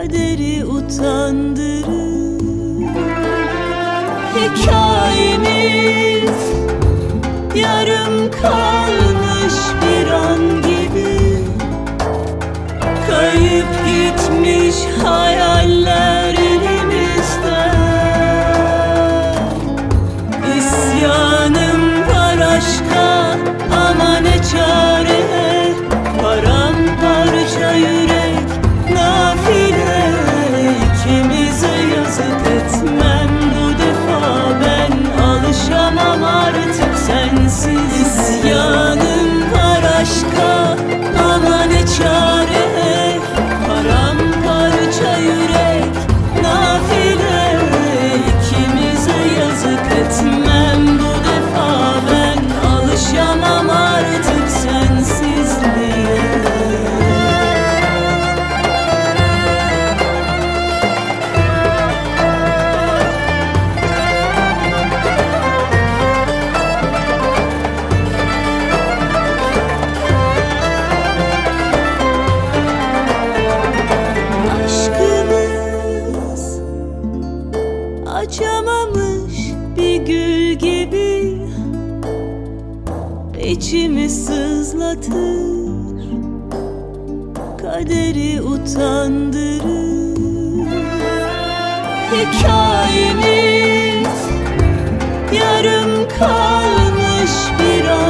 kaderi utandırır. Hikayemiz yarım kalmış bir an gibi, kayıp gitmiş hayaller elimizden. İsyanım var aşka ama ne çare, paramparça yürek nafile. İkimize yazık etmem bu defa, ben alışamam artık sensiz. İsyanım var aşka ama ne çare, paramparça yürek nafile. İkimize yazık etmem bu defa, ben alışamam artık sensizliğe. Aşkımız açamamış bir gül gibi, içimi sızlatır, kaderi utandırır. Hikayemiz yarım kalmış bir an